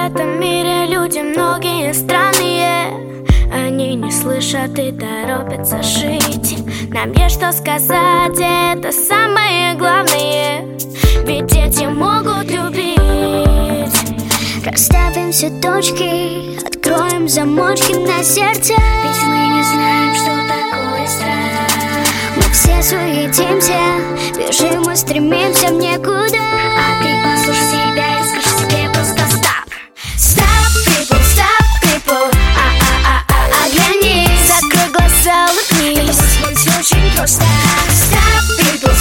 этом мире люди многие странные. Они не слышат и торопятся жить. Нам есть что сказать, это самое главное. Ведь дети могут любить. Расставим все точки, откроем замочки на сердце. Ведь мы не знаем, что такое страх. Мы все суетимся, бежим и стремимся в никуда. А ты послушай себя и скажи себе просто стоп. Stop, people, оглянись. Закрой глаза, улыбнись. Все очень просто. Stop, people,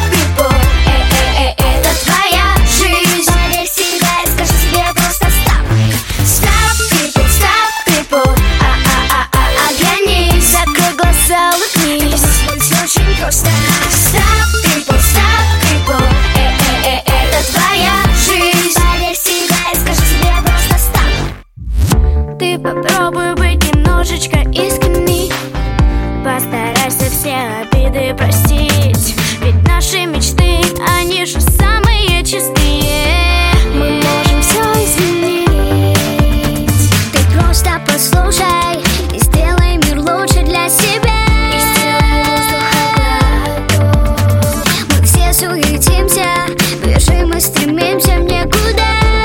это твоя жизнь. Поверь в себя и скажи себе просто стоп. Stop, people, оглянись. Закрой глаза, улыбнись. Все очень просто. Stop, people, это твоя жизнь. Поверь в себя и скажи себе просто стоп. Ты попробуй быть немножечко искренней. Постарайся все обиды простить. Ведь наши мечты, они же самые чистые. Мы можем все изменить. Ты просто послушай и сделай мир лучше для себя. И сделай воздуха глоток. Мы все суетимся, бежим и стремимся в никуда.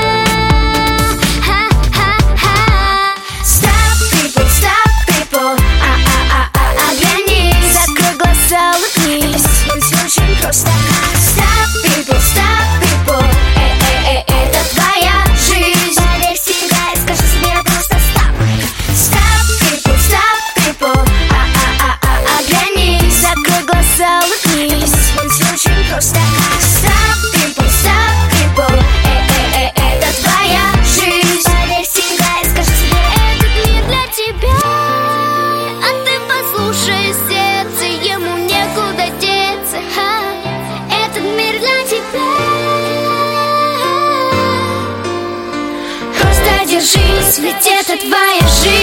Stop, people, оглянись. Закрой глаза, улыбнись. Все очень просто. Stop, people, это твоя жизнь. Поверь в себя и скажи себе просто стоп. Stop, people, оглянись. Закрой глаза, улыбнись. Все очень просто. Stop, people, это твоя жизнь. Поверь в себя и скажи себе Этот мир для тебя, а ты послушай сердце, ему некуда деться. этот мир для тебя. Просто держись, ведь это твоя жизнь.